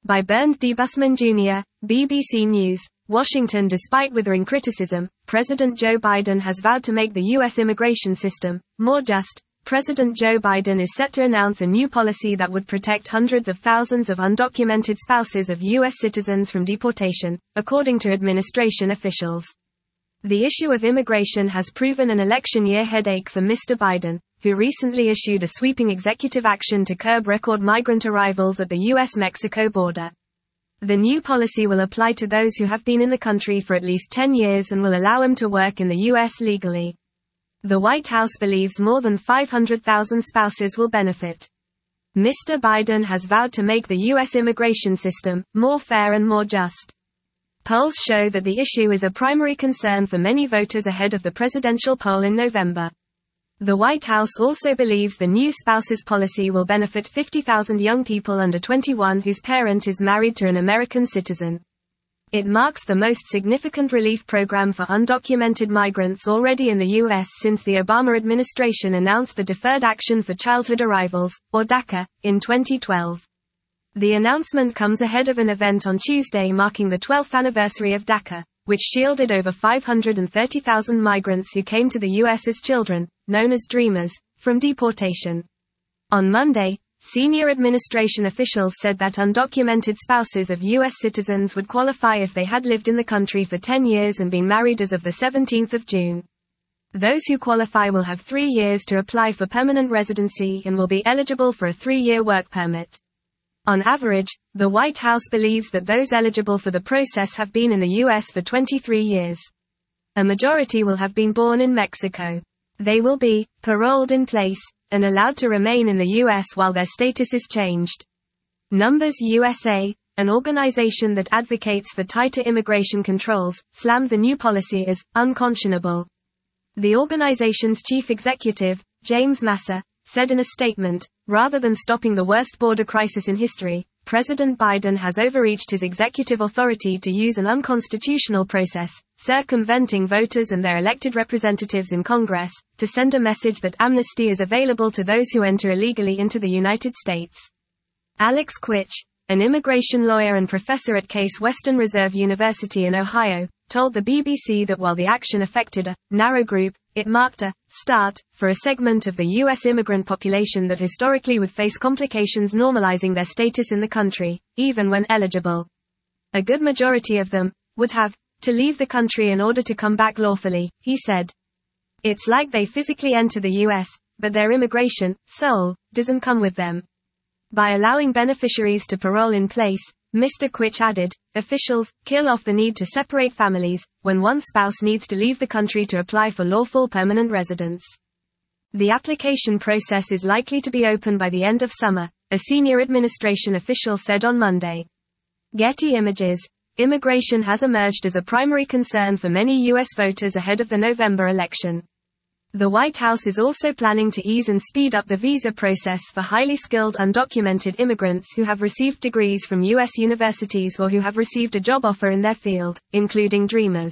By Bernd D. Busman Jr., BBC News, Washington. Despite withering criticism, President Joe Biden has vowed to make the U.S. immigration system more just. President Joe Biden is set to announce a new policy that would protect hundreds of thousands of undocumented spouses of U.S. citizens from deportation, according to administration officials. The issue of immigration has proven an election year headache for Mr. Biden, who recently issued a sweeping executive action to curb record migrant arrivals at the U.S.-Mexico border. The new policy will apply to those who have been in the country for at least 10 years and will allow them to work in the U.S. legally. The White House believes more than 500,000 spouses will benefit. Mr. Biden has vowed to make the U.S. immigration system more fair and more just. Polls show that the issue is a primary concern for many voters ahead of the presidential poll in November. The White House also believes the new spouses policy will benefit 50,000 young people under 21 whose parent is married to an American citizen. It marks the most significant relief program for undocumented migrants already in the U.S. since the Obama administration announced the Deferred Action for Childhood Arrivals, or DACA, in 2012. The announcement comes ahead of an event on Tuesday marking the 12th anniversary of DACA, which shielded over 530,000 migrants who came to the U.S. as children, known as Dreamers, from deportation. On Monday, senior administration officials said that undocumented spouses of U.S. citizens would qualify if they had lived in the country for 10 years and been married as of the 17th of June. Those who qualify will have 3 years to apply for permanent residency and will be eligible for a 3-year work permit. On average, the White House believes that those eligible for the process have been in the U.S. for 23 years. A majority will have been born in Mexico. They will be paroled in place and allowed to remain in the U.S. while their status is changed. Numbers USA, an organization that advocates for tighter immigration controls, slammed the new policy as unconscionable. The organization's chief executive, James Massa, said in a statement, "Rather than stopping the worst border crisis in history, President Biden has overreached his executive authority to use an unconstitutional process, circumventing voters and their elected representatives in Congress, to send a message that amnesty is available to those who enter illegally into the United States." Alex Quich, an immigration lawyer and professor at Case Western Reserve University in Ohio, told the BBC that while the action affected a narrow group, it marked a start for a segment of the U.S. immigrant population that historically would face complications normalizing their status in the country, even when eligible. A good majority of them would have to leave the country in order to come back lawfully, he said. It's like they physically enter the U.S., but their immigration soul doesn't come with them. By allowing beneficiaries to parole in place, Mr. Quich added, officials kill off the need to separate families when one spouse needs to leave the country to apply for lawful permanent residence. The application process is likely to be open by the end of summer, a senior administration official said on Monday. Getty Images. Immigration has emerged as a primary concern for many U.S. voters ahead of the November election. The White House is also planning to ease and speed up the visa process for highly skilled undocumented immigrants who have received degrees from U.S. universities or who have received a job offer in their field, including Dreamers.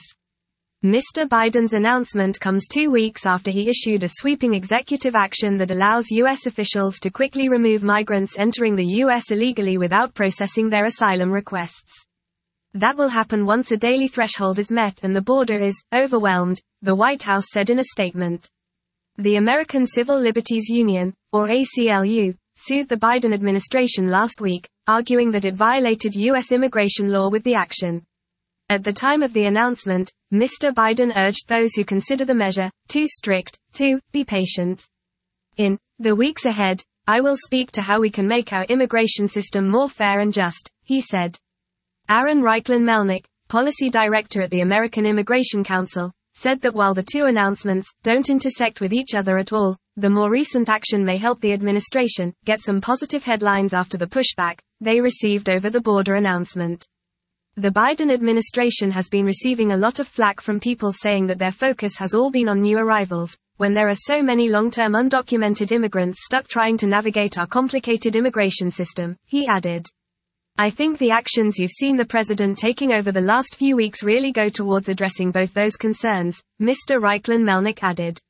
Mr. Biden's announcement comes 2 weeks after he issued a sweeping executive action that allows U.S. officials to quickly remove migrants entering the U.S. illegally without processing their asylum requests. That will happen once a daily threshold is met and the border is overwhelmed, the White House said in a statement. The American Civil Liberties Union, or ACLU, sued the Biden administration last week, arguing that it violated U.S. immigration law with the action. At the time of the announcement, Mr. Biden urged those who consider the measure too strict to be patient. In the weeks ahead, I will speak to how we can make our immigration system more fair and just, he said. Aaron Reichlin Melnick, policy director at the American Immigration Council, said that while the two announcements don't intersect with each other at all, the more recent action may help the administration get some positive headlines after the pushback they received over the border announcement. The Biden administration has been receiving a lot of flack from people saying that their focus has all been on new arrivals, when there are so many long-term undocumented immigrants stuck trying to navigate our complicated immigration system, he added. I think the actions you've seen the president taking over the last few weeks really go towards addressing both those concerns, Mr. Reichlin Melnick added.